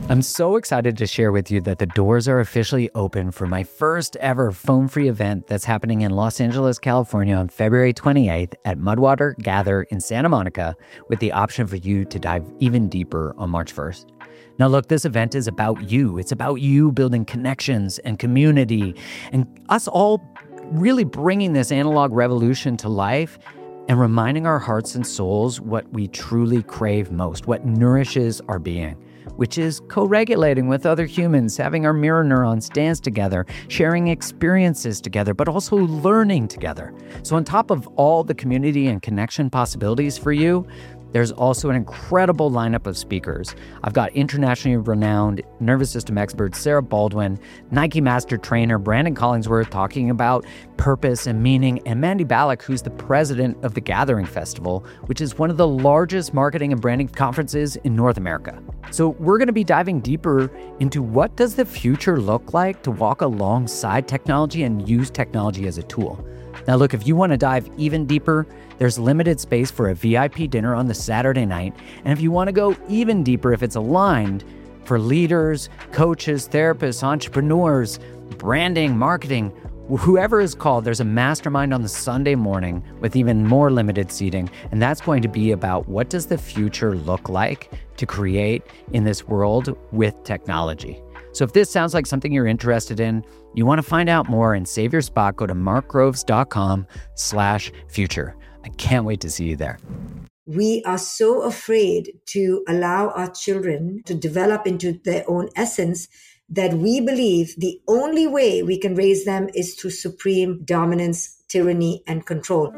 I'm so excited to share with you that the doors are officially open for my first ever phone-free event that's happening in Los Angeles, California on February 28th at Mudwater Gather in Santa Monica, with the option for you to dive even deeper on March 1st. Now look, this event is about you. It's about you building connections and community and us all really bringing this analog revolution to life and reminding our hearts and souls what we truly crave most, what nourishes our being, which is co-regulating with other humans, having our mirror neurons dance together, sharing experiences together, but also learning together. So on top of all the community and connection possibilities for you, there's also an incredible lineup of speakers. I've got internationally renowned nervous system expert Sarah Baldwin, Nike master trainer Brandon Collingsworth talking about purpose and meaning, and Mandy Ballack, who's the president of the Gathering Festival, which is one of the largest marketing and branding conferences in North America. So we're going to be diving deeper into what does the future look like to walk alongside technology and use technology as a tool. Now look, if you want to dive even deeper, there's limited space for a VIP dinner on the Saturday night. And if you want to go even deeper, if it's aligned for leaders, coaches, therapists, entrepreneurs, branding, marketing, whoever is called, there's a mastermind on the Sunday morning with even more limited seating. And that's going to be about what does the future look like to create in this world with technology. So if this sounds like something you're interested in, you want to find out more and save your spot, go to markgroves.com/future. I can't wait to see you there. We are so afraid to allow our children to develop into their own essence that we believe the only way we can raise them is through supreme dominance, tyranny, and control.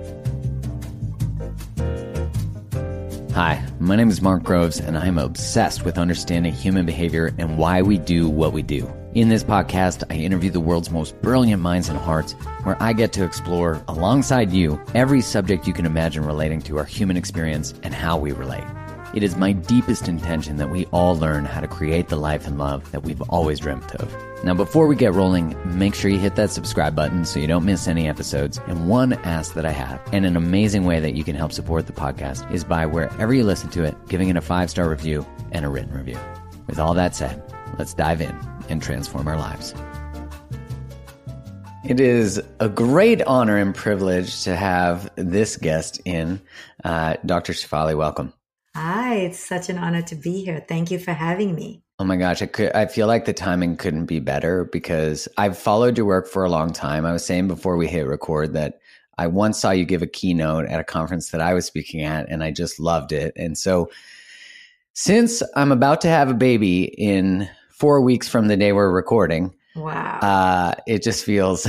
Hi, my name is Mark Groves, and I'm obsessed with understanding human behavior and why we do what we do. In this podcast, I interview the world's most brilliant minds and hearts, where I get to explore, alongside you, every subject you can imagine relating to our human experience and how we relate. It is my deepest intention that we all learn how to create the life and love that we've always dreamt of. Now, before we get rolling, make sure you hit that subscribe button so you don't miss any episodes. And one ask that I have, and an amazing way that you can help support the podcast, is by wherever you listen to it, giving it a 5-star review and a written review. With all that said, let's dive in and transform our lives. It is a great honor and privilege to have this guest in. Dr. Shefali, welcome. Hi, it's such an honor to be here. Thank you for having me. Oh my gosh, I feel like the timing couldn't be better because I've followed your work for a long time. I was saying before we hit record that I once saw you give a keynote at a conference that I was speaking at, and I just loved it. And so since I'm about to have a baby in 4 weeks from the day we're recording, wow, it just feels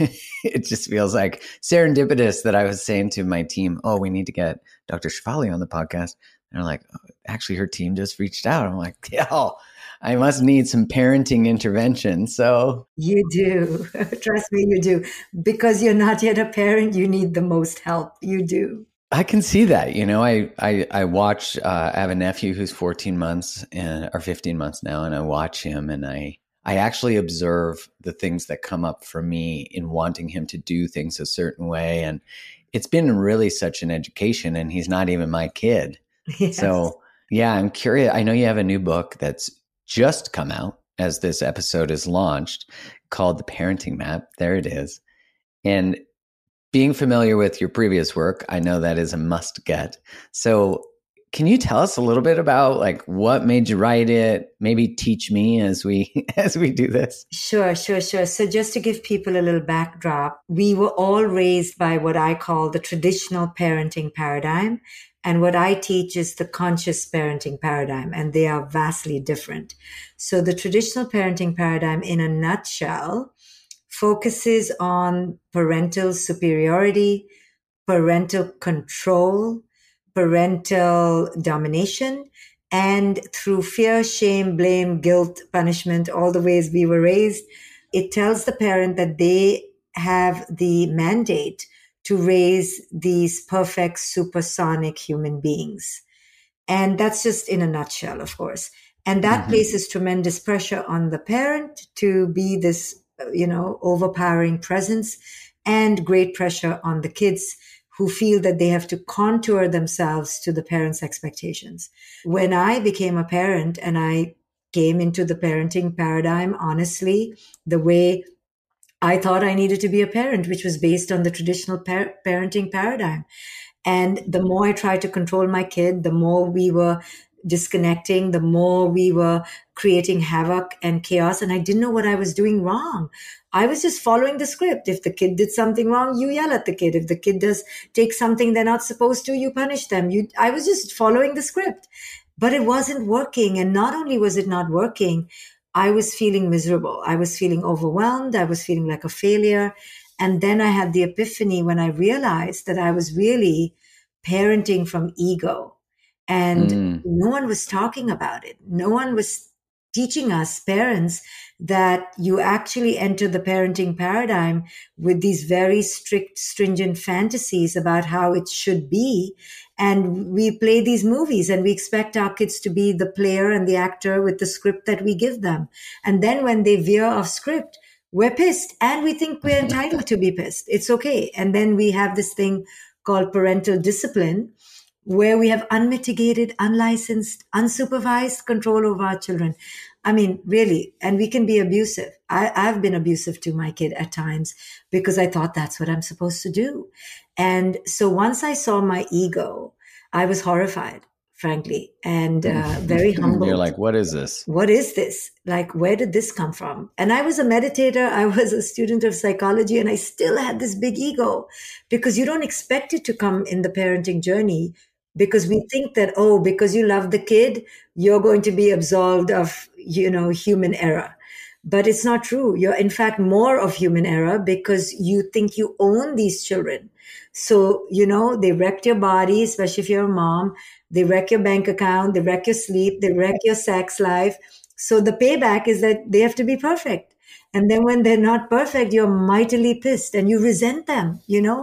like serendipitous that I was saying to my team, oh, we need to get Dr. Shefali on the podcast. And they're like, oh, actually, her team just reached out. I'm like, yeah, I must need some parenting intervention. So you do. Trust me, you do. Because you're not yet a parent, you need the most help. You do. I can see that. You know, I watch, I have a nephew who's 14 months or 15 months now, and I watch him and I actually observe the things that come up for me in wanting him to do things a certain way. And it's been really such an education, and he's not even my kid. Yes. So yeah, I'm curious. I know you have a new book that's just come out as this episode is launched called The Parenting Map. There it is. And being familiar with your previous work, I know that is a must get. So can you tell us a little bit about like what made you write it? Maybe teach me as we do this. Sure. So just to give people a little backdrop, we were all raised by what I call the traditional parenting paradigm. And what I teach is the conscious parenting paradigm, and they are vastly different. So the traditional parenting paradigm, in a nutshell, focuses on parental superiority, parental control, parental domination, and through fear, shame, blame, guilt, punishment, all the ways we were raised, it tells the parent that they have the mandate to raise these perfect supersonic human beings. And that's just in a nutshell, of course. And that places tremendous pressure on the parent to be this, overpowering presence, and great pressure on the kids who feel that they have to contour themselves to the parents' expectations. When I became a parent and I came into the parenting paradigm, honestly, the way I thought I needed to be a parent, which was based on the traditional parenting paradigm. And the more I tried to control my kid, the more we were disconnecting, the more we were creating havoc and chaos. And I didn't know what I was doing wrong. I was just following the script. If the kid did something wrong, you yell at the kid. If the kid does take something they're not supposed to, you punish them. I was just following the script, but it wasn't working. And not only was it not working, I was feeling miserable. I was feeling overwhelmed. I was feeling like a failure. And then I had the epiphany when I realized that I was really parenting from ego. And no one was talking about it. No one was teaching us parents that you actually enter the parenting paradigm with these very strict, stringent fantasies about how it should be. And we play these movies and we expect our kids to be the player and the actor with the script that we give them. And then when they veer off script, we're pissed and we think we're entitled to be pissed. It's okay. And then we have this thing called parental discipline, where we have unmitigated, unlicensed, unsupervised control over our children. I mean, really, and we can be abusive. I've been abusive to my kid at times because I thought that's what I'm supposed to do. And so once I saw my ego, I was horrified, frankly, and very humbled. You're like, what is this? What is this? Like, where did this come from? And I was a meditator. I was a student of psychology, and I still had this big ego because you don't expect it to come in the parenting journey. Because we think that, oh, because you love the kid, you're going to be absolved of, human error. But it's not true. You're in fact more of human error because you think you own these children. So, they wreck your body, especially if you're a mom. They wreck your bank account. They wreck your sleep. They wreck your sex life. So the payback is that they have to be perfect. And then when they're not perfect, you're mightily pissed and you resent them,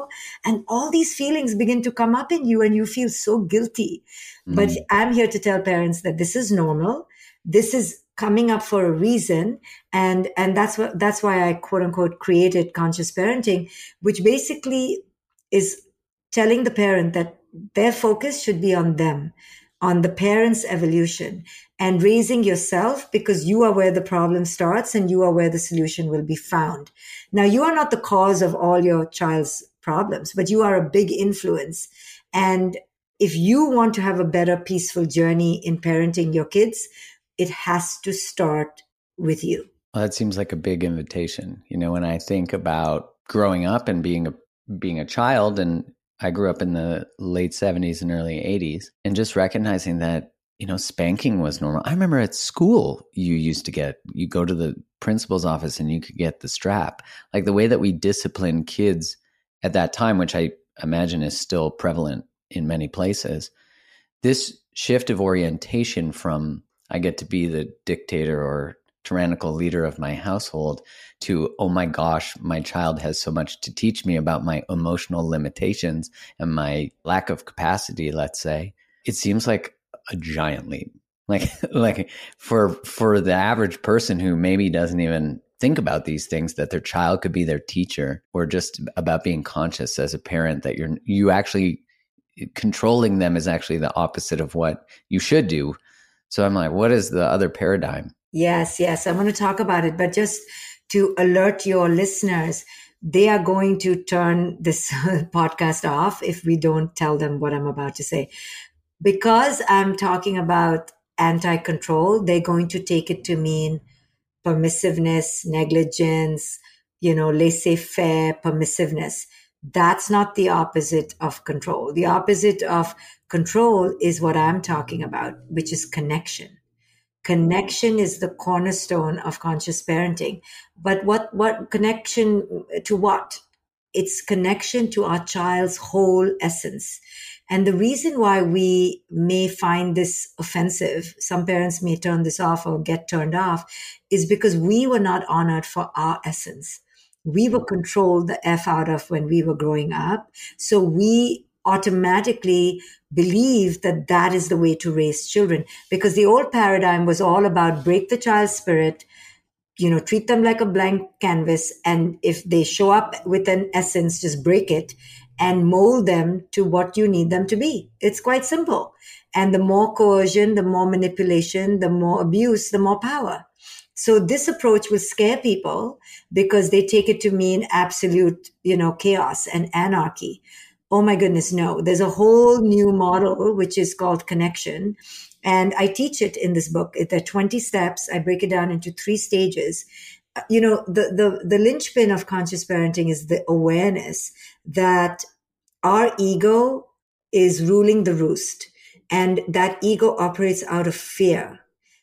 and all these feelings begin to come up in you and you feel so guilty. But I'm here to tell parents that this is normal. This is coming up for a reason. And that's why I quote unquote created conscious parenting, which basically is telling the parent that their focus should be on them, on the parent's evolution, and raising yourself because you are where the problem starts and you are where the solution will be found. Now, you are not the cause of all your child's problems, but you are a big influence. And if you want to have a better, peaceful journey in parenting your kids, it has to start with you. Well, that seems like a big invitation. When I think about growing up and being a child, and I grew up in the late 70s and early 80s, and just recognizing that, spanking was normal. I remember at school, you go to the principal's office and you could get the strap. Like the way that we discipline kids at that time, which I imagine is still prevalent in many places, this shift of orientation from I get to be the dictator or tyrannical leader of my household to, oh my gosh, my child has so much to teach me about my emotional limitations and my lack of capacity, let's say. It seems like a giant leap. Like for the average person who maybe doesn't even think about these things, that their child could be their teacher, or just about being conscious as a parent that you actually controlling them is actually the opposite of what you should do. So I'm like, what is the other paradigm? Yes. I'm going to talk about it, but just to alert your listeners, they are going to turn this podcast off if we don't tell them what I'm about to say. Because I'm talking about anti-control, they're going to take it to mean permissiveness, negligence, laissez-faire permissiveness. That's not the opposite of control. The opposite of control is what I'm talking about, which is connection. Connection is the cornerstone of conscious parenting. But what connection to what? It's connection to our child's whole essence. And the reason why we may find this offensive, some parents may turn this off or get turned off, is because we were not honored for our essence. We were controlled the F out of when we were growing up. So we automatically believe that that is the way to raise children, because the old paradigm was all about break the child's spirit, treat them like a blank canvas. And if they show up with an essence, just break it. and mold them to what you need them to be. It's quite simple. And the more coercion, the more manipulation, the more abuse, the more power. So this approach will scare people because they take it to mean absolute, chaos and anarchy. Oh my goodness, no. There's a whole new model, which is called connection. And I teach it in this book. There are 20 steps. I break it down into 3 stages. The linchpin of conscious parenting is the awareness that our ego is ruling the roost, and that ego operates out of fear.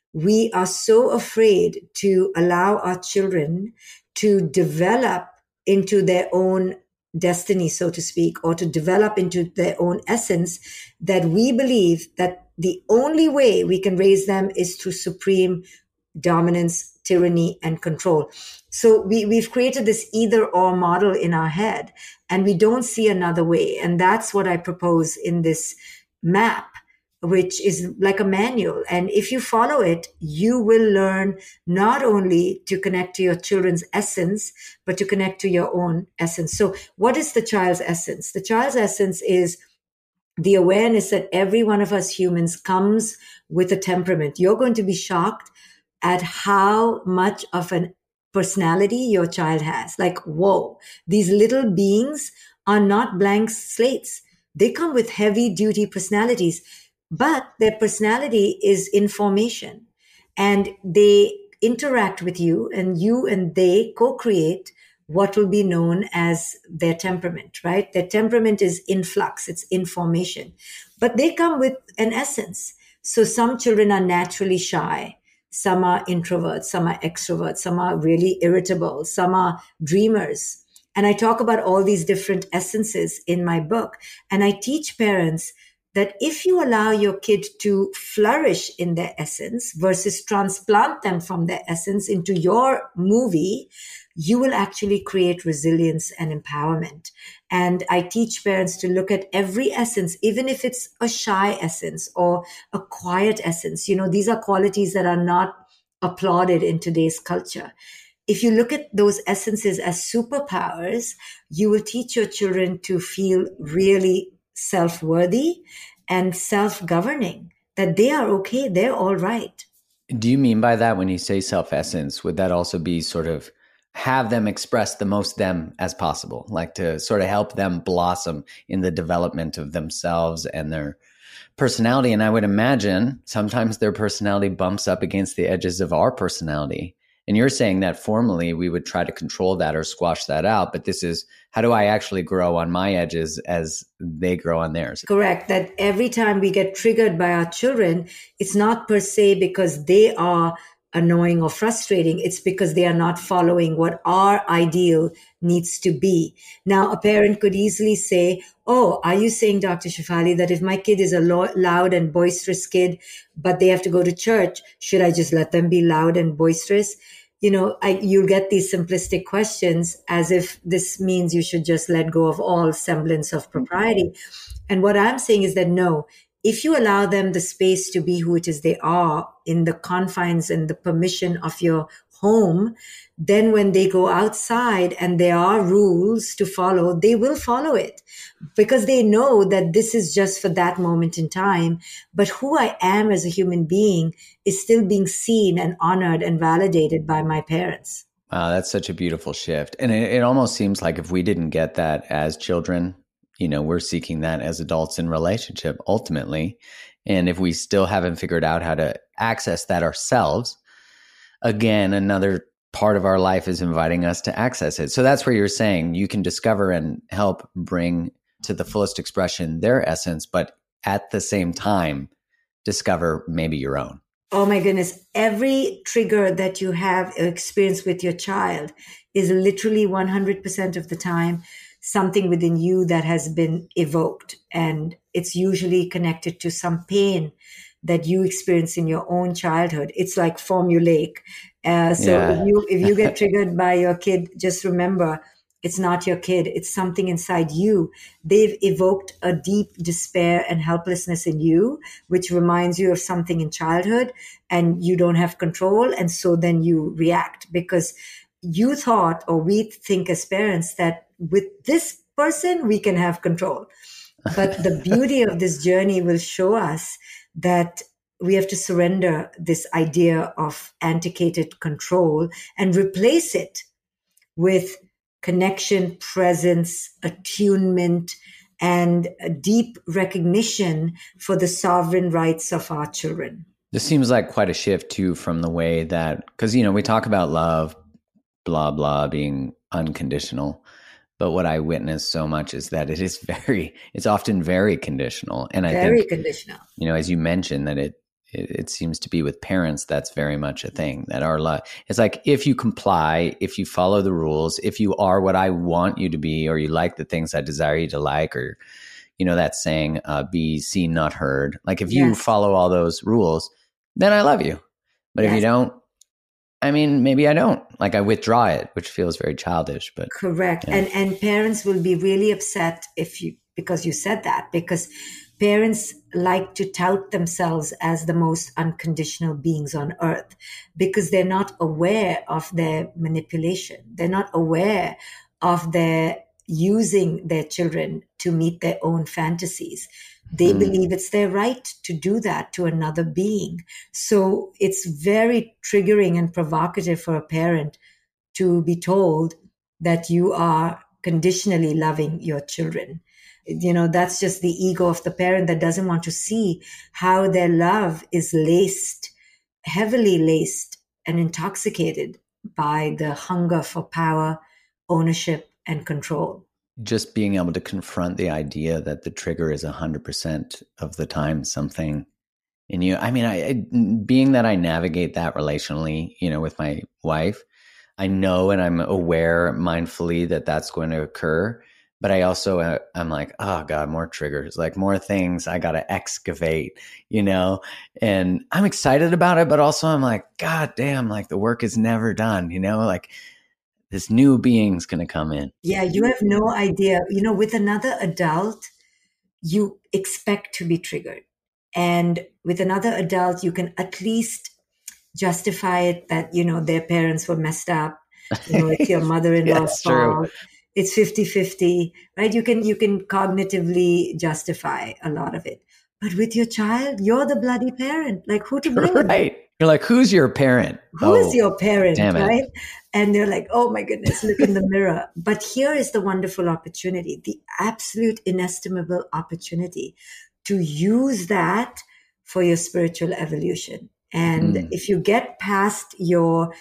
We are so afraid to allow our children to develop into their own destiny, so to speak, or to develop into their own essence, that we believe that the only way we can raise them is through supreme dominance, tyranny, and control. So we've created this either or model in our head, and we don't see another way. And that's what I propose in this map, which is like a manual. And if you follow it, you will learn not only to connect to your children's essence, but to connect to your own essence. So what is the child's essence? The child's essence is the awareness that every one of us humans comes with a temperament. You're going to be shocked at how much of an personality your child has. Like, whoa, these little beings are not blank slates. They come with heavy duty personalities, but their personality is information, and they interact with you and they co-create what will be known as their temperament, right? Their temperament is influx, it's information, but they come with an essence. So some children are naturally shy. Some are introverts, some are extroverts, some are really irritable, some are dreamers. And I talk about all these different essences in my book. And I teach parents that if you allow your kid to flourish in their essence versus transplant them from their essence into your movie, you will actually create resilience and empowerment. And I teach parents to look at every essence, even if it's a shy essence or a quiet essence. These are qualities that are not applauded in today's culture. If you look at those essences as superpowers, you will teach your children to feel really self-worthy and self-governing, that they are okay, they're all right. Do you mean by that when you say self-essence, would that also be sort of have them express the most them as possible, like to sort of help them blossom in the development of themselves and their personality? And I would imagine sometimes their personality bumps up against the edges of our personality. And you're saying that formally we would try to control that or squash that out. But this is, how do I actually grow on my edges as they grow on theirs? Correct. That every time we get triggered by our children, it's not per se because they are annoying or frustrating. It's because they are not following what our ideal needs to be. Now, a parent could easily say, oh, are you saying, Dr. Shefali, that if my kid is a loud and boisterous kid, but they have to go to church, should I just let them be loud and boisterous? You'll get these simplistic questions as if this means you should just let go of all semblance of propriety. And what I'm saying is that no, if you allow them the space to be who it is they are in the confines and the permission of your home, then when they go outside and there are rules to follow, they will follow it because they know that this is just for that moment in time. But who I am as a human being is still being seen and honored and validated by my parents. Wow, that's such a beautiful shift. And it almost seems like if we didn't get that as children, we're seeking that as adults in relationship ultimately. And if we still haven't figured out how to access that ourselves, again, another part of our life is inviting us to access it. So that's where you're saying you can discover and help bring to the fullest expression their essence, but at the same time, discover maybe your own. Oh my goodness. Every trigger that you have experienced with your child is literally 100% of the time something within you that has been evoked. And it's usually connected to some pain that you experience in your own childhood. It's like formulaic. If you get triggered by your kid, just remember, it's not your kid. It's something inside you. They've evoked a deep despair and helplessness in you, which reminds you of something in childhood, and you don't have control. And so then you react because you thought, or we think as parents, that with this person, we can have control. But the beauty of this journey will show us that we have to surrender this idea of antiquated control and replace it with connection, presence, attunement, and a deep recognition for the sovereign rights of our children. This seems like quite a shift too from the way that, because, we talk about love, blah, blah, being unconditional. But what I witness so much is that it's often very conditional. And I very think, conditional. As you mentioned, that it seems to be with parents, that's very much a thing, that our love, it's like, if you comply, if you follow the rules, if you are what I want you to be, or you like the things I desire you to like, or, that saying, be seen, not heard. Like if you follow all those rules, then I love you. But if you don't, maybe I don't. Like I withdraw it, which feels very childish. But correct. Yeah. And parents will be really upset because you said that, because parents like to tout themselves as the most unconditional beings on earth, because they're not aware of their manipulation. They're not aware of their using their children to meet their own fantasies. They believe it's their right to do that to another being. So it's very triggering and provocative for a parent to be told that you are conditionally loving your children. That's just the ego of the parent that doesn't want to see how their love is heavily laced and intoxicated by the hunger for power, ownership, and control. Just being able to confront the idea that the trigger is 100% of the time something in you. Being that I navigate that relationally, with my wife, I know and I'm aware mindfully that that's going to occur. But I also, I'm like, oh God, more triggers, like more things I got to excavate, and I'm excited about it. But also I'm like, God damn, like the work is never done, like this new being's going to come in. Yeah, you have no idea. With another adult, you expect to be triggered. And with another adult, you can at least justify it that, their parents were messed up. It's your mother-in-law's fault. True. It's 50-50, right? You can cognitively justify a lot of it. But with your child, you're the bloody parent. Like, who to blame? Right. You're like, who's your parent? Who is your parent, right? And they're like, oh my goodness, look in the mirror. But here is the wonderful opportunity, the absolute inestimable opportunity to use that for your spiritual evolution. And if you get past your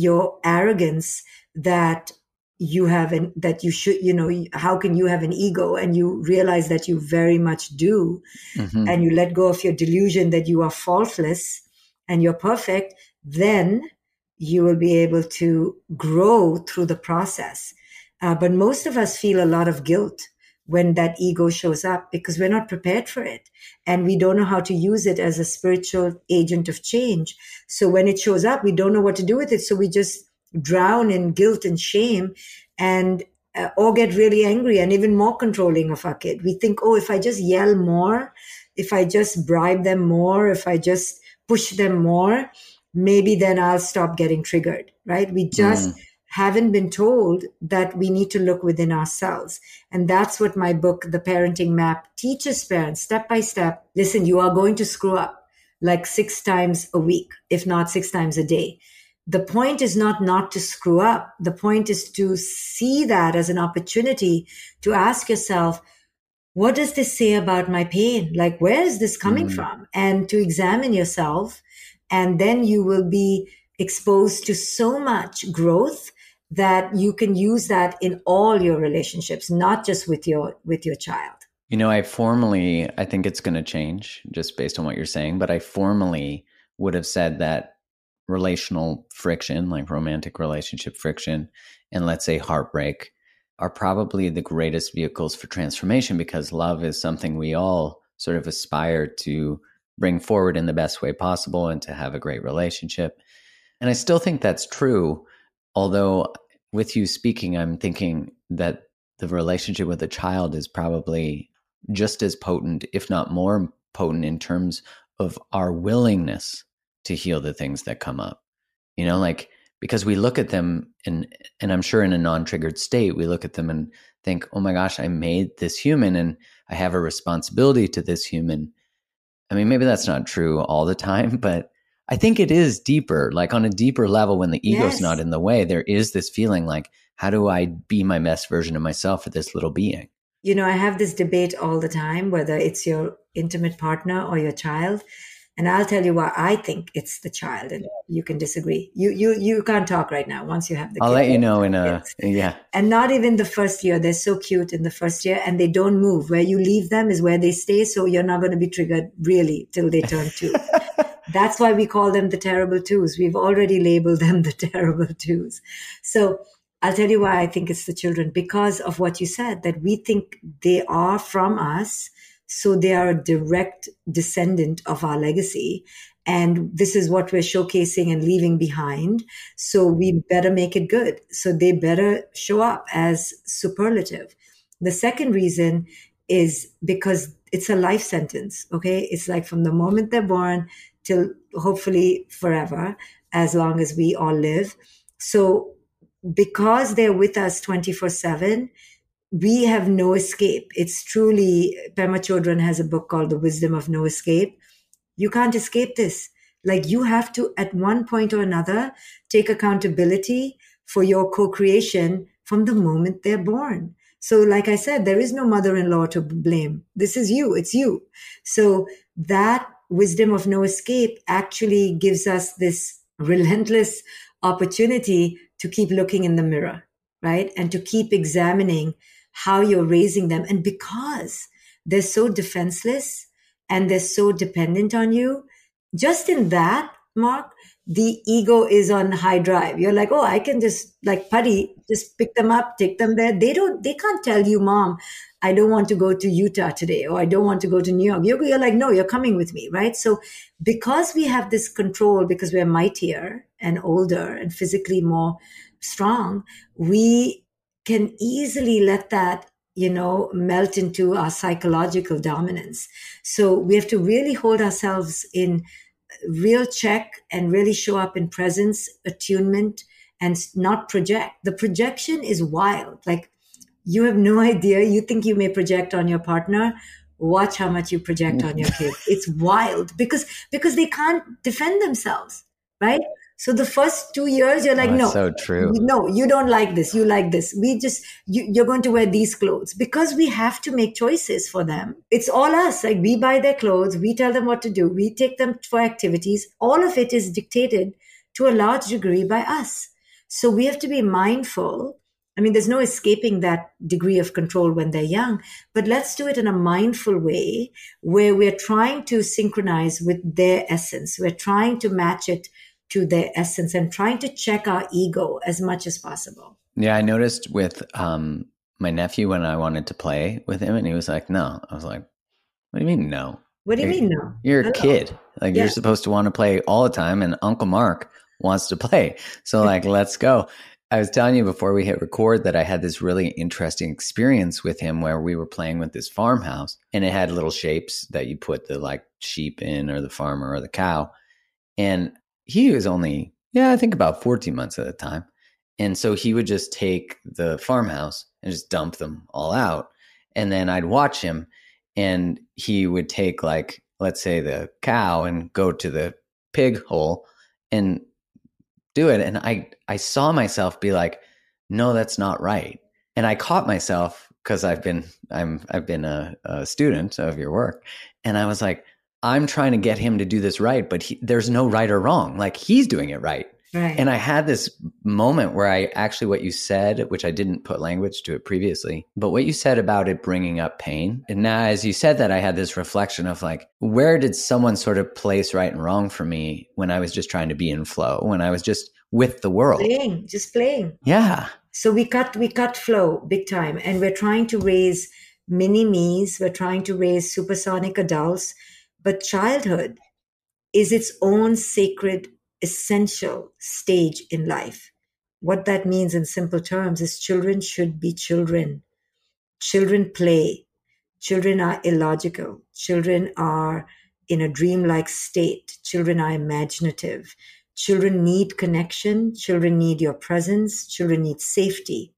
arrogance that you have, that you should, how can you have an ego, and you realize that you very much do, and you let go of your delusion that you are faultless and you're perfect, then you will be able to grow through the process. But most of us feel a lot of guilt when that ego shows up, because we're not prepared for it. And we don't know how to use it as a spiritual agent of change. So when it shows up, we don't know what to do with it. So we just drown in guilt and shame, and or get really angry and even more controlling of our kid. We think, oh, if I just yell more, if I just bribe them more, if I just push them more, maybe then I'll stop getting triggered, right? We just haven't been told that we need to look within ourselves. And that's what my book, The Parenting Map, teaches parents step by step. Listen, you are going to screw up like 6 times a week, if not 6 times a day. The point is not to screw up. The point is to see that as an opportunity to ask yourself, what does this say about my pain? Like, where is this coming from? And to examine yourself. And then you will be exposed to so much growth that you can use that in all your relationships, not just with your child. I think it's going to change just based on what you're saying, but I formally would have said that relational friction, like romantic relationship friction, and let's say heartbreak, are probably the greatest vehicles for transformation, because love is something we all sort of aspire to bring forward in the best way possible and to have a great relationship. And I still think that's true. Although with you speaking, I'm thinking that the relationship with a child is probably just as potent, if not more potent, in terms of our willingness to heal the things that come up. Like because we look at them and I'm sure in a non-triggered state, we look at them and think, oh my gosh, I made this human and I have a responsibility to this human. I mean, maybe that's not true all the time, but I think it is deeper, like on a deeper level when the ego's not in the way, there is this feeling like, how do I be my best version of myself for this little being? You know, I have this debate all the time, whether it's your intimate partner or your child. And I'll tell you why I think it's the child, and you can disagree. You can't talk right now once you have the I'll kid. let you know in a, yeah. And not even the first year. They're so cute in the first year and they don't move. Where you leave them is where they stay. So you're not going to be triggered really till they turn 2. That's why we call them the terrible twos. We've already labeled them the terrible twos. So I'll tell you why I think it's the children, because of what you said, that we think they are from us. So they are a direct descendant of our legacy. And this is what we're showcasing and leaving behind. So we better make it good. So they better show up as superlative. The second reason is because it's a life sentence. Okay. It's like from the moment they're born till hopefully forever, as long as we all live. So because they're with us 24/7, we have no escape. It's truly, Pema Chodron has a book called The Wisdom of No Escape. You can't escape this. Like you have to, at one point or another, take accountability for your co-creation from the moment they're born. So like I said, there is no mother-in-law to blame. This is you. It's you. So that wisdom of no escape actually gives us this relentless opportunity to keep looking in the mirror, right? And to keep examining how you're raising them. And because they're so defenseless and they're so dependent on you, just in that, Mark, the ego is on high drive. You're like, oh, I can just like putty, just pick them up, take them there. They can't tell you, Mom, I don't want to go to Utah today, or I don't want to go to New York. You're like, no, you're coming with me, right? So because we have this control, because we're mightier and older and physically more strong, we can easily let that, melt into our psychological dominance. So we have to really hold ourselves in real check and really show up in presence, attunement, and not project. The projection is wild. Like you have no idea. You think you may project on your partner. Watch how much you project on your kid. It's wild because they can't defend themselves, right? So the first 2 years, you're like, no, so true. No, you don't like this. You like this. You're going to wear these clothes because we have to make choices for them. It's all us. Like we buy their clothes. We tell them what to do. We take them for activities. All of it is dictated to a large degree by us. So we have to be mindful. I mean, there's no escaping that degree of control when they're young, but let's do it in a mindful way where we're trying to synchronize with their essence. We're trying to match it to their essence and trying to check our ego as much as possible. Yeah, I noticed with my nephew when I wanted to play with him and he was like, no. I was like, what do you mean no? What do you mean no? You're a kid. Like you're supposed to want to play all the time and Uncle Mark wants to play. So like, let's go. I was telling you before we hit record that I had this really interesting experience with him where we were playing with this farmhouse and it had little shapes that you put the like sheep in or the farmer or the cow. And he was only, I think about 14 months at the time. And so he would just take the farmhouse and just dump them all out. And then I'd watch him and he would take like, let's say the cow and go to the pig hole and do it. And I saw myself be like, no, that's not right. And I caught myself because I've been a student of your work. And I was like, I'm trying to get him to do this right, but there's no right or wrong. Like he's doing it right. Right. And I had this moment where I actually, what you said, which I didn't put language to it previously, but what you said about it bringing up pain. And now as you said that, I had this reflection of like, where did someone sort of place right and wrong for me when I was just trying to be in flow, when I was just with the world? Just playing. Yeah. So we cut flow big time. And we're trying to raise mini me's. We're trying to raise supersonic adults. But childhood is its own sacred, essential stage in life. What that means in simple terms is children should be children. Children play. Children are illogical. Children are in a dreamlike state. Children are imaginative. Children need connection. Children need your presence. Children need safety.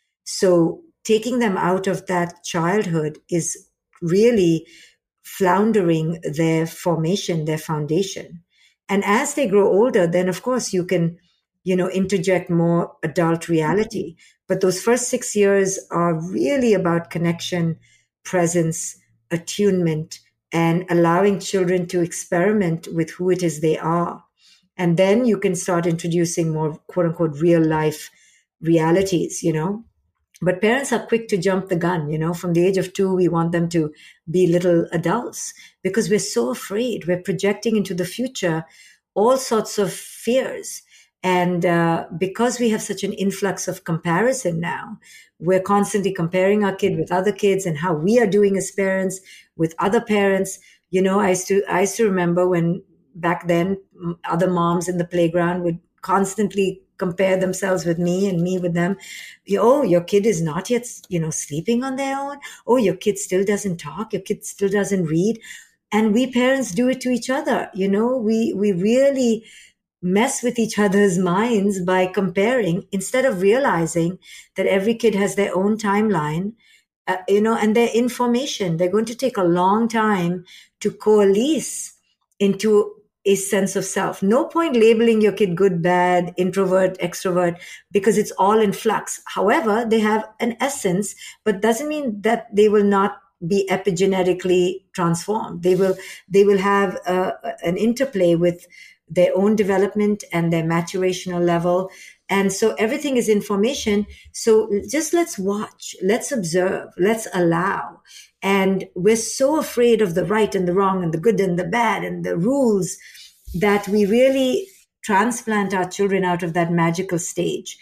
So taking them out of that childhood is really floundering their formation, their foundation. And as they grow older, then of course you can, interject more adult reality. But those first 6 years are really about connection, presence, attunement, and allowing children to experiment with who it is they are. And then you can start introducing more quote unquote real life realities, But parents are quick to jump the gun, From the age of 2, we want them to be little adults because we're so afraid. We're projecting into the future all sorts of fears. And because we have such an influx of comparison now, we're constantly comparing our kid with other kids and how we are doing as parents with other parents. I used to remember when back then other moms in the playground would constantly compare themselves with me and me with them. Oh, your kid is not yet, sleeping on their own. Oh, your kid still doesn't talk. Your kid still doesn't read. And we parents do it to each other. We really mess with each other's minds by comparing instead of realizing that every kid has their own timeline, and their information. They're going to take a long time to coalesce into a sense of self. No point labeling your kid good, bad, introvert, extrovert, because it's all in flux. However, they have an essence, but doesn't mean that they will not be epigenetically transformed. They will have an interplay with their own development and their maturational level. And so everything is information. So just let's watch, let's observe, let's allow. And we're so afraid of the right and the wrong and the good and the bad and the rules that we really transplant our children out of that magical stage.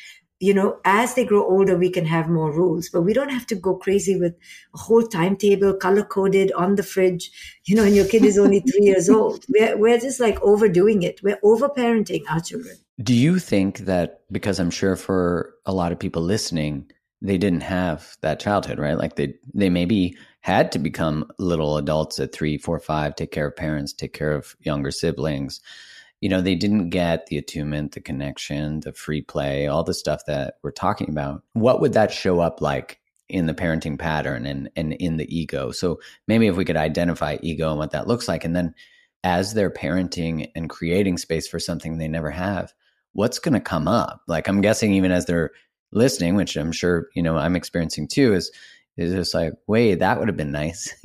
As they grow older, we can have more rules, but we don't have to go crazy with a whole timetable color coded on the fridge, and your kid is only 3 years old. We're just like overdoing it. We're over-parenting our children. Do you think that, because I'm sure for a lot of people listening, they didn't have that childhood, right? Like they maybe had to become little adults at 3, 4, 5, take care of parents, take care of younger siblings. They didn't get the attunement, the connection, the free play, all the stuff that we're talking about. What would that show up like in the parenting pattern and in the ego? So maybe if we could identify ego and what that looks like, and then as they're parenting and creating space for something they never have, what's going to come up? Like, I'm guessing even as they're listening, which I'm sure, I'm experiencing too, is just like, wait, that would have been nice.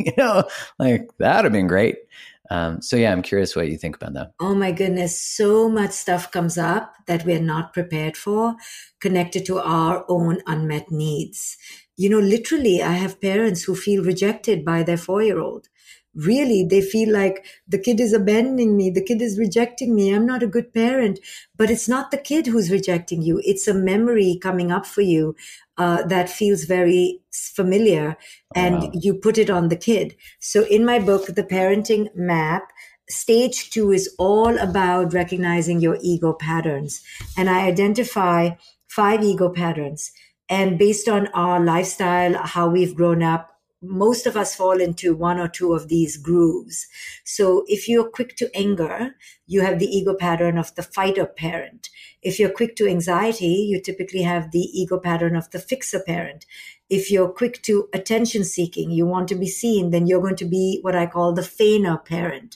Like that would have been great. So yeah, I'm curious what you think about that. Oh my goodness. So much stuff comes up that we're not prepared for, connected to our own unmet needs. Literally, I have parents who feel rejected by their 4-year-old. Really, they feel like the kid is abandoning me. The kid is rejecting me. I'm not a good parent. But it's not the kid who's rejecting you. It's a memory coming up for you that feels very familiar, and wow, you put it on the kid. So in my book, The Parenting Map, stage 2 is all about recognizing your ego patterns. And I identify 5 ego patterns. And based on our lifestyle, how we've grown up, most of us fall into 1 or 2 of these grooves. So if you're quick to anger, you have the ego pattern of the fighter parent. If you're quick to anxiety, you typically have the ego pattern of the fixer parent. If you're quick to attention seeking, you want to be seen, then you're going to be what I call the feigner parent,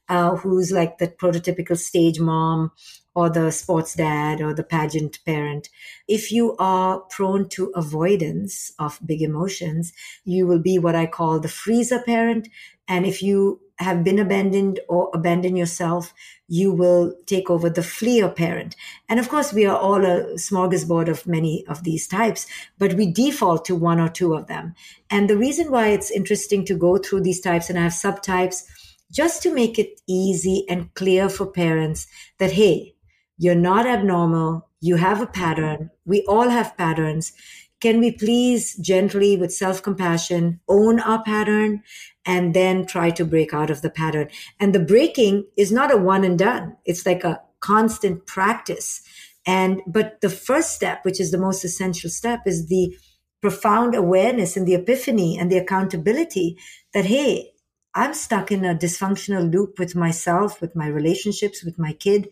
who's like the prototypical stage mom or the sports dad or the pageant parent. If you are prone to avoidance of big emotions, you will be what I call the freezer parent. And if you have been abandoned or abandon yourself, you will take over the fleer parent. And of course, we are all a smorgasbord of many of these types, but we default to 1 or 2 of them. And the reason why it's interesting to go through these types, and I have subtypes, just to make it easy and clear for parents that, hey, you're not abnormal. You have a pattern. We all have patterns. Can we please gently, with self-compassion, own our pattern and then try to break out of the pattern? And the breaking is not a one and done. It's like a constant practice. But the first step, which is the most essential step, is the profound awareness and the epiphany and the accountability that, hey, I'm stuck in a dysfunctional loop with myself, with my relationships, with my kid.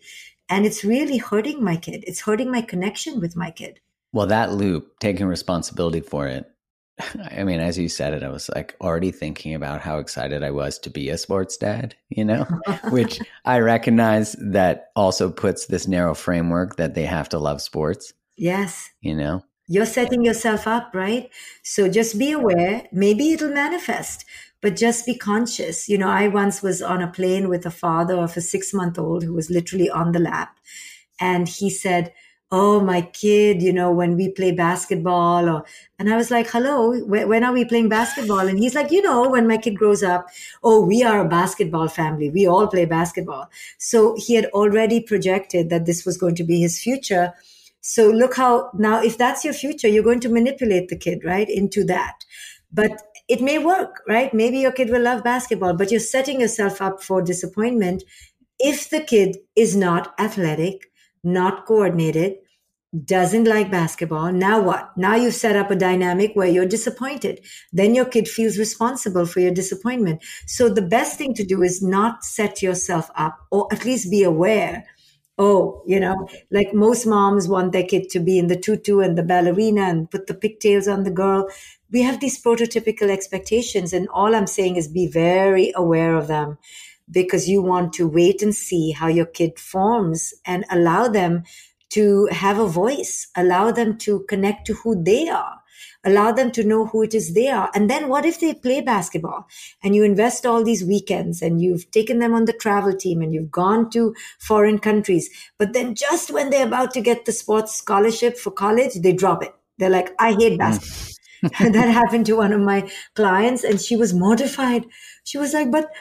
And it's really hurting my kid. It's hurting my connection with my kid. Well, that loop, taking responsibility for it. I mean, as you said it, I was like already thinking about how excited I was to be a sports dad, which I recognize that also puts this narrow framework that they have to love sports. Yes. You're setting yourself up, right? So just be aware. Maybe it'll manifest, but just be conscious. I once was on a plane with a father of a 6-month-old who was literally on the lap. And he said, "Oh, my kid, when we play basketball," and I was like, "Hello, when are we playing basketball?" And he's like, "When my kid grows up, oh, we are a basketball family. We all play basketball." So he had already projected that this was going to be his future. So look how now, if that's your future, you're going to manipulate the kid, right, into that. But it may work, right? Maybe your kid will love basketball, but you're setting yourself up for disappointment if the kid is not athletic, not coordinated, doesn't like basketball. Now what? Now you've set up a dynamic where you're disappointed. Then your kid feels responsible for your disappointment. So the best thing to do is not set yourself up, or at least be aware. Oh, like most moms want their kid to be in the tutu and the ballerina and put the pigtails on the girl. We have these prototypical expectations, and all I'm saying is be very aware of them, because you want to wait and see how your kid forms and allow them to have a voice, allow them to connect to who they are, allow them to know who it is they are. And then what if they play basketball and you invest all these weekends and you've taken them on the travel team and you've gone to foreign countries, but then just when they're about to get the sports scholarship for college, they drop it. They're like, "I hate basketball." That happened to one of my clients, and she was mortified. She was like, but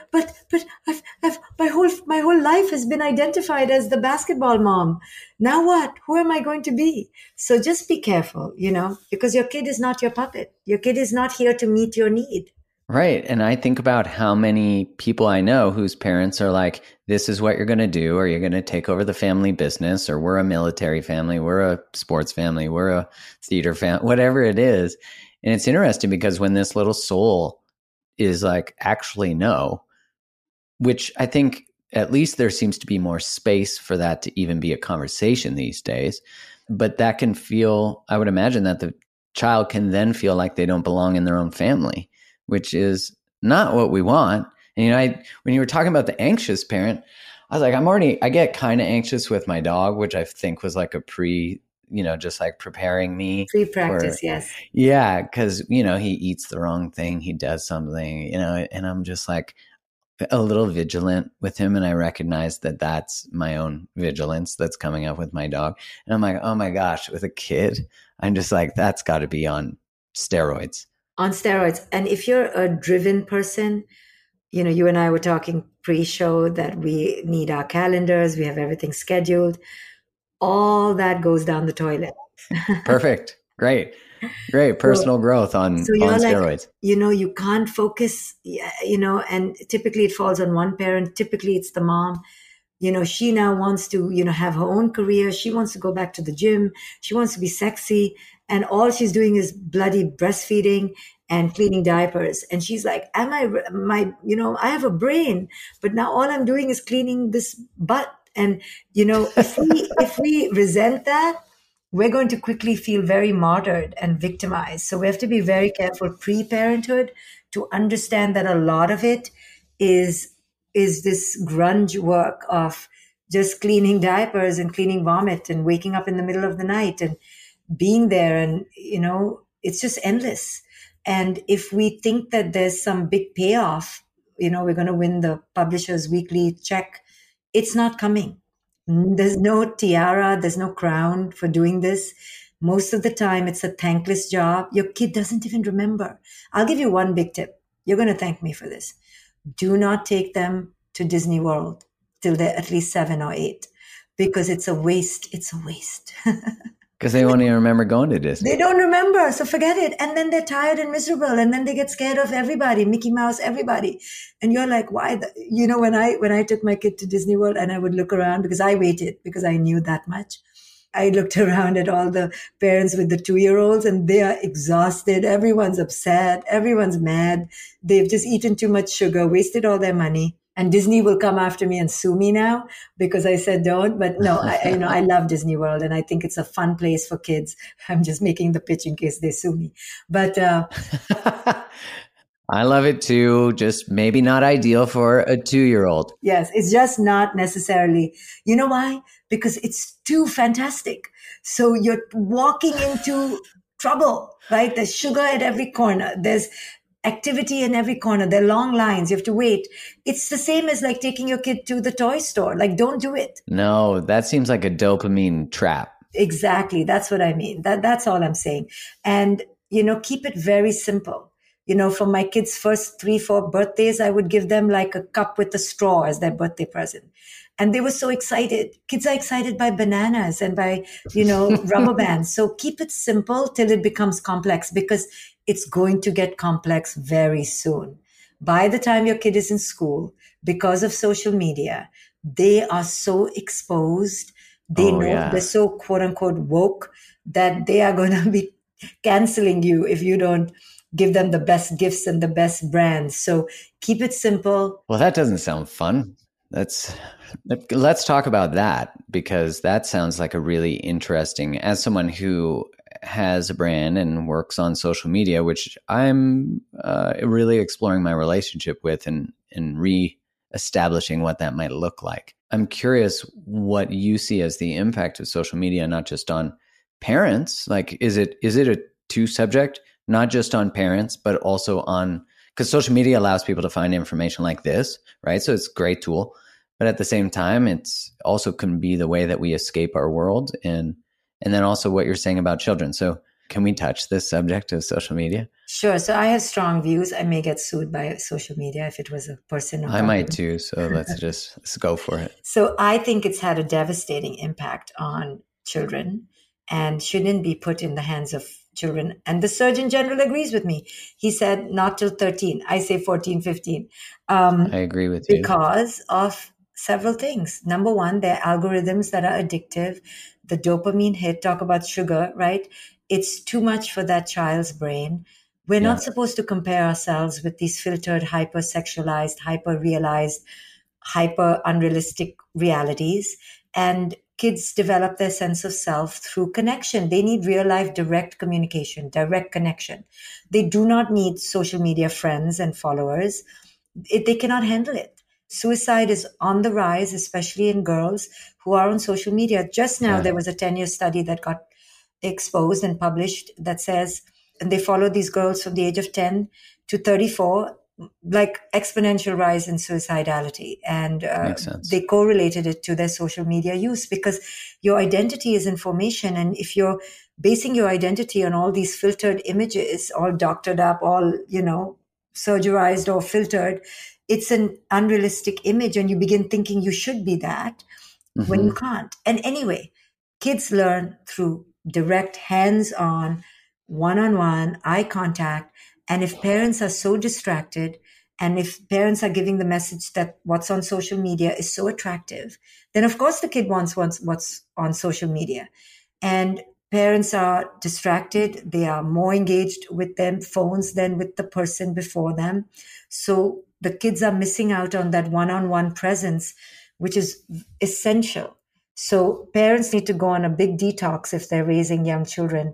I've my whole life has been identified as the basketball mom. Now what? Who am I going to be? So just be careful, because your kid is not your puppet. Your kid is not here to meet your need. Right. And I think about how many people I know whose parents are like, "This is what you're going to do, or you're going to take over the family business, or we're a military family, we're a sports family, we're a theater family," whatever it is. And it's interesting because when this little soul is like, actually, no, which I think at least there seems to be more space for that to even be a conversation these days. But that can feel, I would imagine that the child can then feel like they don't belong in their own family, which is not what we want. And, when you were talking about the anxious parent, I was like, I get kind of anxious with my dog, which I think was like a just like preparing me. Pre-practice, yes. Yeah, because, he eats the wrong thing, he does something, and I'm just like a little vigilant with him. And I recognize that that's my own vigilance that's coming up with my dog. And I'm like, oh my gosh, with a kid, I'm just like, that's got to be on steroids. On steroids. And if you're a driven person, you and I were talking pre-show that we need our calendars, we have everything scheduled. All that goes down the toilet. Perfect. Great. Personal growth on steroids. Like, you can't focus, and typically it falls on one parent. Typically it's the mom. She now wants to, have her own career. She wants to go back to the gym. She wants to be sexy. And all she's doing is bloody breastfeeding and cleaning diapers. And she's like, I have a brain, but now all I'm doing is cleaning this butt. And, if we resent that, we're going to quickly feel very martyred and victimized. So we have to be very careful pre-parenthood to understand that a lot of it is this grunge work of just cleaning diapers and cleaning vomit and waking up in the middle of the night and being there. And, it's just endless. And if we think that there's some big payoff, we're going to win the Publishers Weekly check, it's not coming. There's no tiara, there's no crown for doing this. Most of the time, it's a thankless job. Your kid doesn't even remember. I'll give you one big tip. You're going to thank me for this. Do not take them to Disney World till they're at least 7 or 8, because it's a waste. It's a waste. Because they won't even remember going to Disney. They don't remember, so forget it. And then they're tired and miserable, and then they get scared of everybody, Mickey Mouse, everybody. And you're like, why? When I took my kid to Disney World and I would look around, because I waited, because I knew that much. I looked around at all the parents with the 2-year-olds, and they are exhausted. Everyone's upset. Everyone's mad. They've just eaten too much sugar, wasted all their money. And Disney will come after me and sue me now because I said don't. But no, I love Disney World, and I think it's a fun place for kids. I'm just making the pitch in case they sue me. But I love it too. Just maybe not ideal for a 2-year-old. Yes, it's just not necessarily. You know why? Because it's too fantastic. So you're walking into trouble, right? There's sugar at every corner. There's activity in every corner. There are long lines. You have to wait. It's the same as like taking your kid to the toy store. Like, don't do it. No, that seems like a dopamine trap. Exactly. That's what I mean. That's all I'm saying. And, keep it very simple. For my kids' first 3-4 birthdays, I would give them like a cup with a straw as their birthday present. And they were so excited. Kids are excited by bananas and by, rubber bands. So keep it simple till it becomes complex, because it's going to get complex very soon. By the time your kid is in school, because of social media, they are so exposed. They they're so quote unquote woke that they are going to be canceling you if you don't give them the best gifts and the best brands. So keep it simple. Well, that doesn't sound fun. Let's talk about that, because that sounds like a really interesting, as someone who has a brand and works on social media, which I'm really exploring my relationship with and re-establishing what that might look like. I'm curious what you see as the impact of social media, not just on parents. Like, is it a two subject, not just on parents, but also on, because social media allows people to find information like this, right? So it's a great tool, but at the same time, it's also can be the way that we escape our world, and then also what you're saying about children. So can we touch this subject of social media? Sure. So I have strong views. I may get sued by social media if it was a person. I might too. So let's go for it. So I think it's had a devastating impact on children and shouldn't be put in the hands of children. And the Surgeon General agrees with me. He said not till 13. I say 14, 15. I agree with you. Because of several things. Number one, there are algorithms that are addictive. The dopamine hit, talk about sugar, right? It's too much for that child's brain. We're not supposed to compare ourselves with these filtered, hyper-sexualized, hyper-realized, hyper-unrealistic realities. And kids develop their sense of self through connection. They need real-life direct communication, direct connection. They do not need social media friends and followers. They cannot handle it. Suicide is on the rise, especially in girls who are on social media. Just now, there was a 10-year study that got exposed and published that says, and they followed these girls from the age of 10 to 34, like exponential rise in suicidality. And they correlated it to their social media use, because your identity is information. And if you're basing your identity on all these filtered images, all doctored up, all, surgerized or filtered, it's an unrealistic image, and you begin thinking you should be that when you can't. And anyway, kids learn through direct, hands-on, one-on-one, eye contact. And if parents are so distracted, and if parents are giving the message that what's on social media is so attractive, then of course the kid wants what's on social media. And parents are distracted. They are more engaged with their phones than with the person before them. So the kids are missing out on that one-on-one presence, which is essential. So parents need to go on a big detox if they're raising young children,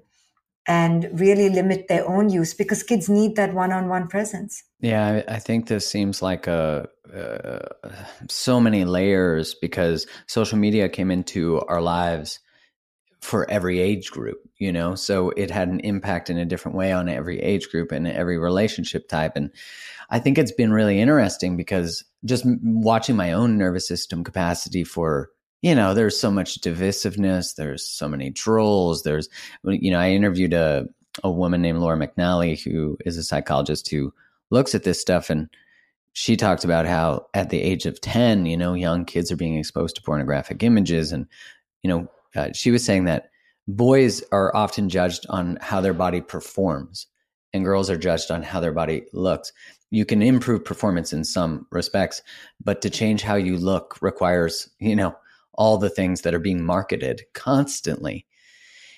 and really limit their own use, because kids need that one-on-one presence. Yeah, I think this seems like so many layers, because social media came into our lives for every age group, so it had an impact in a different way on every age group and every relationship type. And I think it's been really interesting, because just watching my own nervous system capacity for, there's so much divisiveness, there's so many trolls, I interviewed a woman named Laura McNally, who is a psychologist who looks at this stuff, and she talked about how at the age of 10, young kids are being exposed to pornographic images. And, she was saying that boys are often judged on how their body performs, and girls are judged on how their body looks. You can improve performance in some respects, but to change how you look requires, all the things that are being marketed constantly.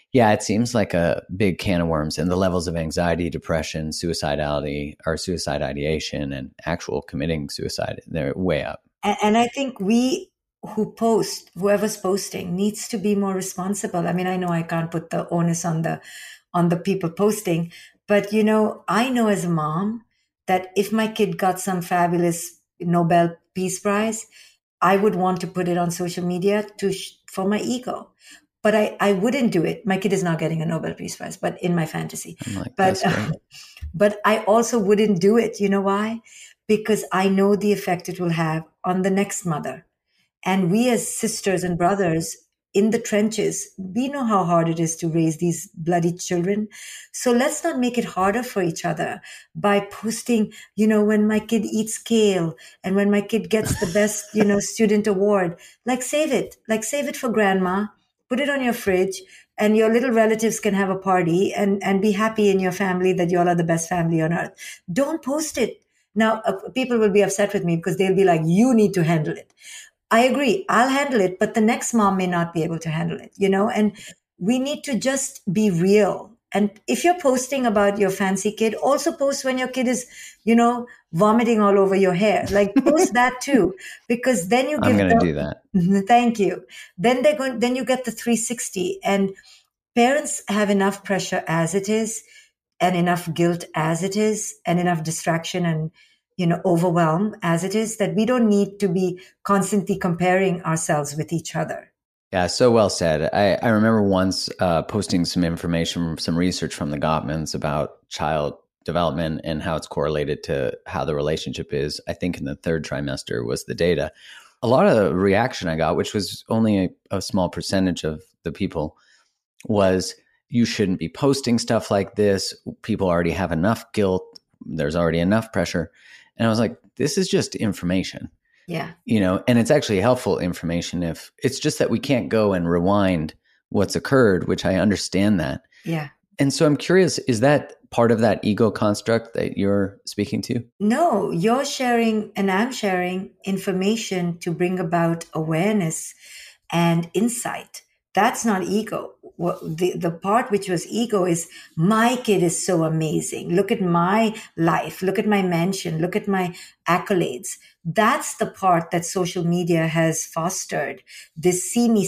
Yeah, it seems like a big can of worms, and the levels of anxiety, depression, suicidality, or suicide ideation, and actual committing suicide, they're way up. And I think we who post, whoever's posting, needs to be more responsible. I mean, I know I can't put the onus on the people posting, but I know as a mom that if my kid got some fabulous Nobel Peace Prize, I would want to put it on social media for my ego. But I wouldn't do it. My kid is not getting a Nobel Peace Prize, but in my fantasy. I'm like, But that's great. but I also wouldn't do it. You know why? Because I know the effect it will have on the next mother. And we as sisters and brothers in the trenches, we know how hard it is to raise these bloody children. So let's not make it harder for each other by posting, when my kid eats kale and when my kid gets the best, student award. Save it for grandma, put it on your fridge, and your little relatives can have a party and be happy in your family that you all are the best family on earth. Don't post it. Now, people will be upset with me because they'll be like, you need to handle it. I agree. I'll handle it, but the next mom may not be able to handle it, and we need to just be real. And if you're posting about your fancy kid, also post when your kid is, vomiting all over your hair. Post that too, because then you give I'm going to do that. Thank you. Then you get the 360, and parents have enough pressure as it is, and enough guilt as it is, and enough distraction and overwhelm as it is, that we don't need to be constantly comparing ourselves with each other. Yeah, so well said. I remember once posting some information, some research from the Gottmans about child development and how it's correlated to how the relationship is. I think in the third trimester was the data. A lot of the reaction I got, which was only a small percentage of the people, was you shouldn't be posting stuff like this. People already have enough guilt. There's already enough pressure. And I was like, this is just information. Yeah. And it's actually helpful information if it's just that we can't go and rewind what's occurred, which I understand that. Yeah. And so I'm curious, is that part of that ego construct that you're speaking to? No, you're sharing and I'm sharing information to bring about awareness and insight. That's not ego. The part which was ego is my kid is so amazing. Look at my life. Look at my mansion. Look at my accolades. That's the part that social media has fostered. This see me,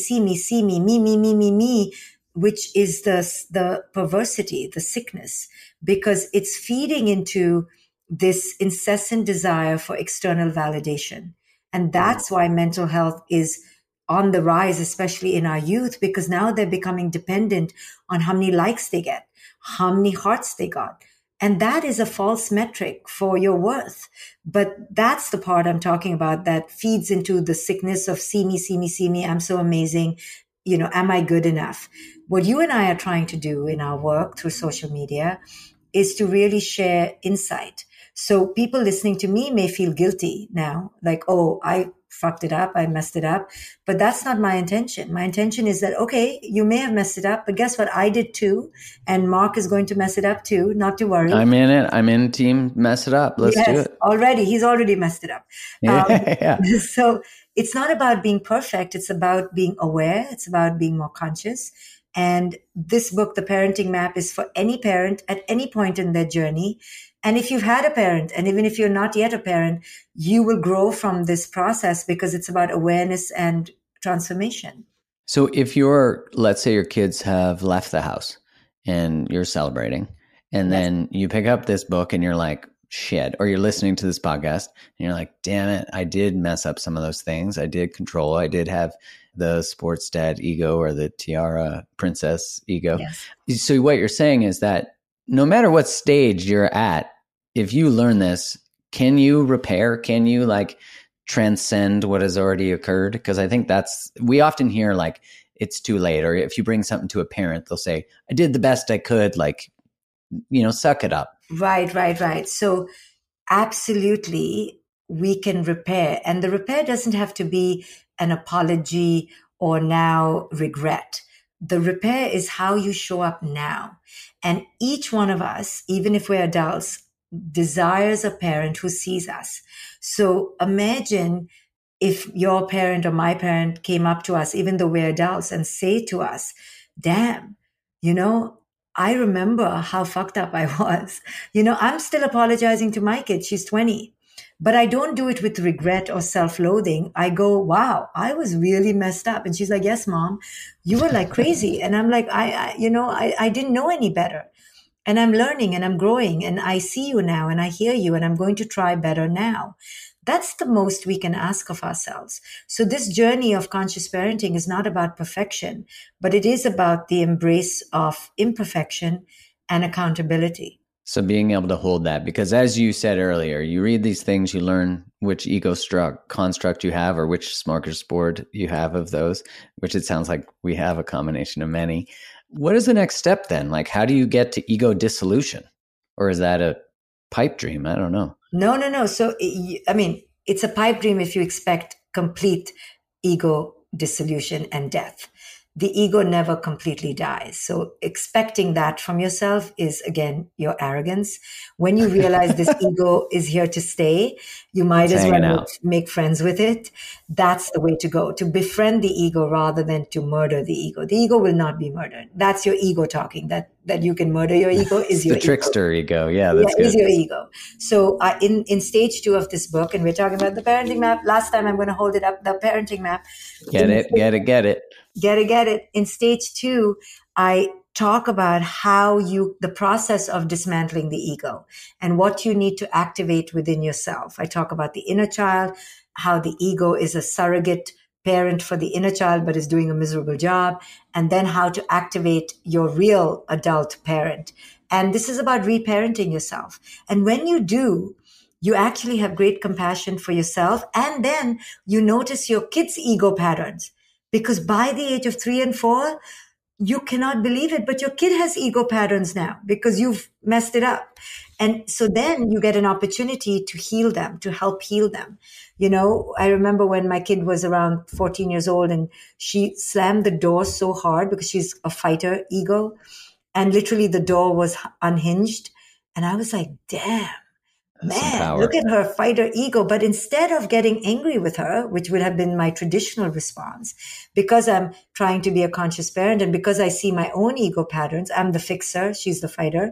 me, which is the perversity, the sickness, because it's feeding into this incessant desire for external validation. And that's why mental health is on the rise, especially in our youth, because now they're becoming dependent on how many likes they get, how many hearts they got. And that is a false metric for your worth. But that's the part I'm talking about that feeds into the sickness of see me, I'm so amazing. Am I good enough? What you and I are trying to do in our work through social media is to really share insight. So people listening to me may feel guilty now, like, oh, I fucked it up, I messed it up. But that's not my intention. My intention is that, okay, you may have messed it up, but guess what? I did too. And Mark is going to mess it up too, not to worry. I'm in it. I'm in team mess it up. Let's do it. He's already messed it up. Yeah. So it's not about being perfect. It's about being aware. It's about being more conscious. And this book, The Parenting Map, is for any parent at any point in their journey. And if you've had a parent, and even if you're not yet a parent, you will grow from this process because it's about awareness and transformation. So if let's say your kids have left the house and you're celebrating, and then you pick up this book and you're like, shit, or you're listening to this podcast and you're like, damn it, I did mess up some of those things. I did control. I did have the sports dad ego or the tiara princess ego. Yes. So what you're saying is that no matter what stage you're at, if you learn this, can you repair? Can you transcend what has already occurred? Because I think we often hear it's too late. Or if you bring something to a parent, they'll say, I did the best I could, suck it up. Right. So absolutely, we can repair. And the repair doesn't have to be an apology or now regret. The repair is how you show up now. And each one of us, even if we're adults, desires a parent who sees us. So imagine if your parent or my parent came up to us, even though we're adults, and say to us, damn, you know, I remember how fucked up I was. I'm still apologizing to my kid. She's 20. But I don't do it with regret or self-loathing. I go, wow, I was really messed up. And she's like, yes, mom, you were like crazy. And I'm like, I didn't know any better. And I'm learning and I'm growing and I see you now and I hear you and I'm going to try better now. That's the most we can ask of ourselves. So this journey of conscious parenting is not about perfection, but it is about the embrace of imperfection and accountability. So being able to hold that, because as you said earlier, you read these things, you learn which construct you have or which smorgasbord you have of those, which it sounds like we have a combination of many. What is the next step then? Like, how do you get to ego dissolution? Or is that a pipe dream? I don't know. No. So, it's a pipe dream if you expect complete ego dissolution and death. The ego never completely dies. So expecting that from yourself is, again, your arrogance. When you realize this ego is here to stay, you might as well make friends with it. That's the way to go, to befriend the ego rather than to murder the ego. The ego will not be murdered. That's your ego talking. That you can murder your ego is your the trickster ego. Yeah, that's good. Is your ego. So in stage 2 of this book, and we're talking about the parenting map. Last time I'm going to hold it up, the parenting map. Get it. Get it. In stage 2, I talk about how the process of dismantling the ego and what you need to activate within yourself. I talk about the inner child, how the ego is a surrogate parent for the inner child, but is doing a miserable job, and then how to activate your real adult parent. And this is about reparenting yourself. And when you do, you actually have great compassion for yourself. And then you notice your kids' ego patterns. Because by the age of 3 and 4, you cannot believe it, but your kid has ego patterns now because you've messed it up. And so then you get an opportunity to heal them, to help heal them. I remember when my kid was around 14 years old and she slammed the door so hard because she's a fighter ego. And literally the door was unhinged. And I was like, damn. Man, look at her fighter ego. But instead of getting angry with her, which would have been my traditional response, because I'm trying to be a conscious parent and because I see my own ego patterns, I'm the fixer, she's the fighter.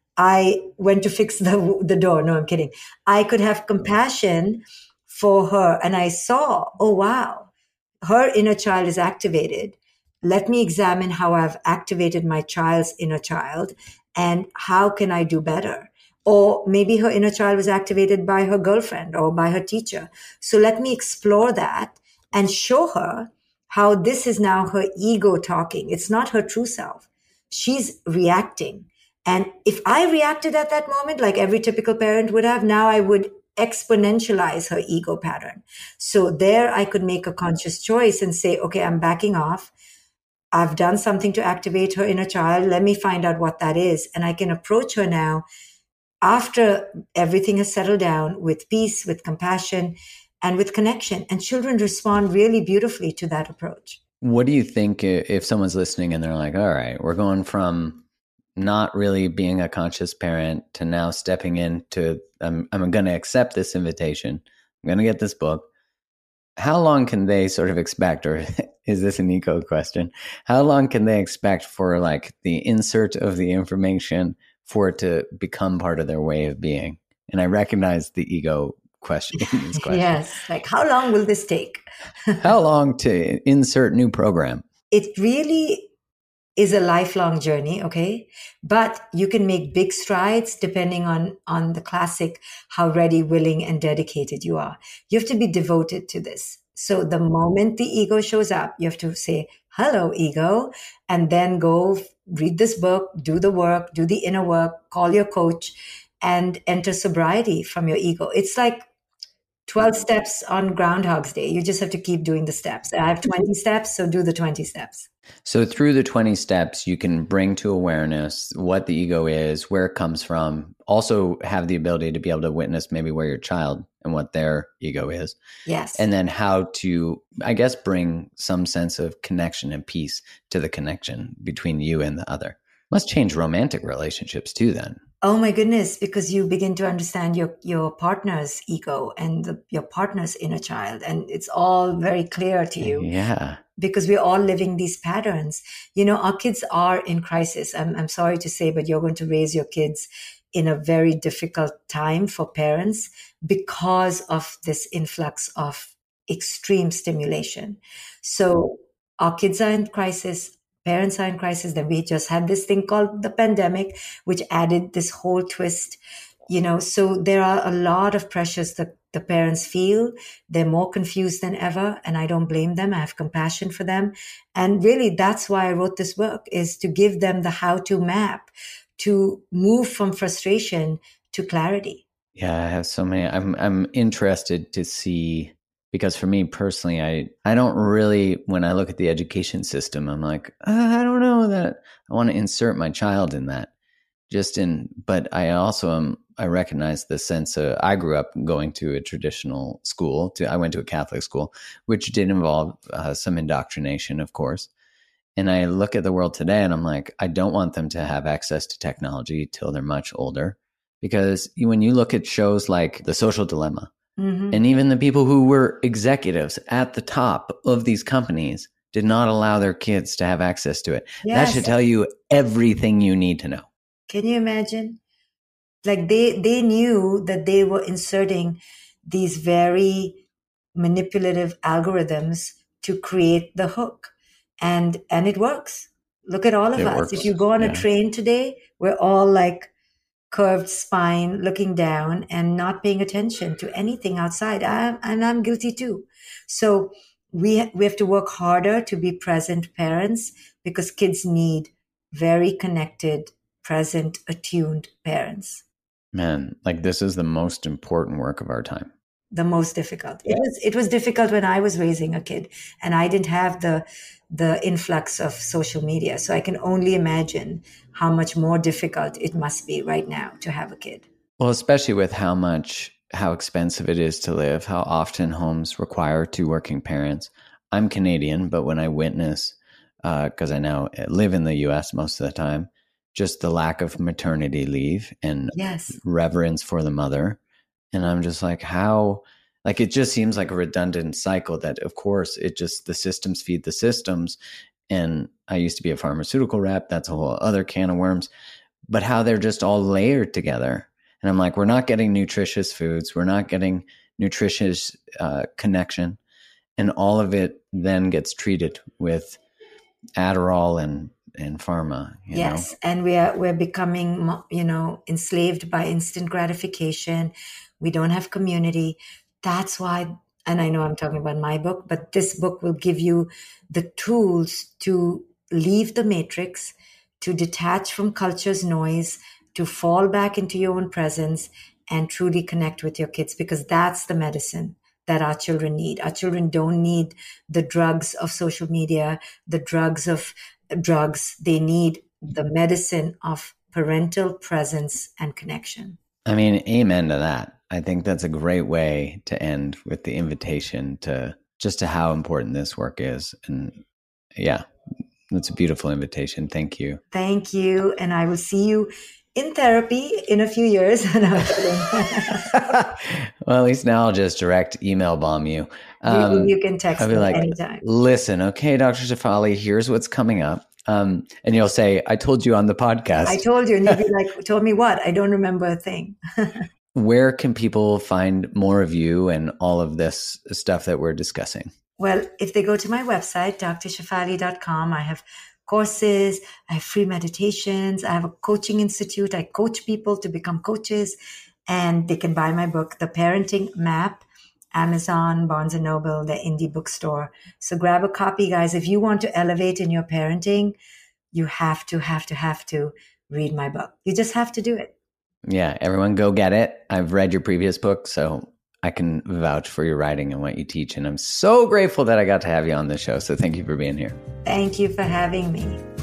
I went to fix the door. No, I'm kidding. I could have compassion for her. And I saw, oh, wow, her inner child is activated. Let me examine how I've activated my child's inner child and how can I do better? Or maybe her inner child was activated by her girlfriend or by her teacher. So let me explore that and show her how this is now her ego talking. It's not her true self. She's reacting. And if I reacted at that moment, like every typical parent would have, now I would exponentialize her ego pattern. So there I could make a conscious choice and say, okay, I'm backing off. I've done something to activate her inner child. Let me find out what that is. And I can approach her now after everything has settled down with peace, with compassion, and with connection. And children respond really beautifully to that approach. What do you think if someone's listening and they're like, all right, we're going from not really being a conscious parent to now stepping into, I'm going to accept this invitation. I'm going to get this book. How long can they sort of expect, or is this an ego question? How long can they expect for like the insert of the information for it to become part of their way of being? And I recognize the ego question. Yes. Like, how long will this take? How long to insert new program? It really is a lifelong journey. Okay. But you can make big strides depending on the classic, how ready, willing, and dedicated you are. You have to be devoted to this. So the moment the ego shows up, you have to say, hello, ego, and then go read this book, do the work, do the inner work, call your coach, and enter sobriety from your ego. It's like 12 steps on Groundhog's Day. You just have to keep doing the steps. I have 20 steps, so do the 20 steps. So through the 20 steps, you can bring to awareness what the ego is, where it comes from, also have the ability to be able to witness maybe where your child and what their ego is. Yes. And then how to, I guess, bring some sense of connection and peace to the connection between you and the other. Must change romantic relationships too then. Oh my goodness, because you begin to understand your partner's ego and your partner's inner child, and it's all very clear to you Yeah. because we're all living these patterns. You know, our kids are in crisis. I'm sorry to say, but you're going to raise your kids in a very difficult time for parents because of this influx of extreme stimulation. So our kids are in crisis, parents are in crisis. Then we just had this thing called the pandemic, which added this whole twist. You know, so there are a lot of pressures that the parents feel. They're more confused than ever, and I don't blame them. I have compassion for them. And really, that's why I wrote this book, is to give them the how-to map to move from frustration to clarity. Yeah, I have so many. I'm interested to see, because for me personally, I don't really, when I look at the education system, I'm like, I don't know that I want to insert my child in that. But I also I recognize the sense of, I grew up going to a traditional school. I went to a Catholic school, which did involve some indoctrination, of course. And I look at the world today and I'm like, I don't want them to have access to technology till they're much older. Because when you look at shows like The Social Dilemma, and even the people who were executives at the top of these companies did not allow their kids to have access to it. Yes. That should tell you everything you need to know. Can you imagine? Like they knew that they were inserting these very manipulative algorithms to create the hook. And it works. Look at all of us. Works. If you go on a train today, we're all like curved spine, looking down and not paying attention to anything outside. And I'm guilty too. So we have to work harder to be present parents, because kids need very connected, present, attuned parents. Man, like this is the most important work of our time. The most difficult. Yeah. It was difficult when I was raising a kid, and I didn't have the influx of social media. So I can only imagine how much more difficult it must be right now to have a kid. Well, especially with how expensive it is to live, how often homes require two working parents. I'm Canadian, but when I witness, because I now live in the US most of the time, just the lack of maternity leave and reverence for the mother. And I'm just like, how, like, it just seems like a redundant cycle that, of course, the systems feed the systems. And I used to be a pharmaceutical rep. That's a whole other can of worms. But how they're just all layered together. And I'm like, we're not getting nutritious foods. We're not getting nutritious connection. And all of it then gets treated with Adderall and pharma. Yes. And we're becoming, enslaved by instant gratification. We don't have community. That's why, and I know I'm talking about my book, but this book will give you the tools to leave the matrix, to detach from culture's noise, to fall back into your own presence and truly connect with your kids, because that's the medicine that our children need. Our children don't need the drugs of social media, the drugs of drugs. They need the medicine of parental presence and connection. I mean, amen to that. I think that's a great way to end, with the invitation to how important this work is. And yeah, that's a beautiful invitation. Thank you. Thank you. And I will see you in therapy in a few years. Well, at least now I'll just direct email bomb you. You can text me like, anytime. Listen, okay, Dr. Shefali, here's what's coming up. And you'll say, I told you on the podcast. I told you. And you'll be like, told me what? I don't remember a thing. Where can people find more of you and all of this stuff that we're discussing? Well, if they go to my website, drshefali.com, I have courses, I have free meditations, I have a coaching institute. I coach people to become coaches, and they can buy my book, The Parenting Map, Amazon, Barnes & Noble, the indie bookstore. So grab a copy, guys. If you want to elevate in your parenting, you have to read my book. You just have to do it. Yeah, everyone go get it. I've read your previous book, so I can vouch for your writing and what you teach. And I'm so grateful that I got to have you on this show. So thank you for being here. Thank you for having me.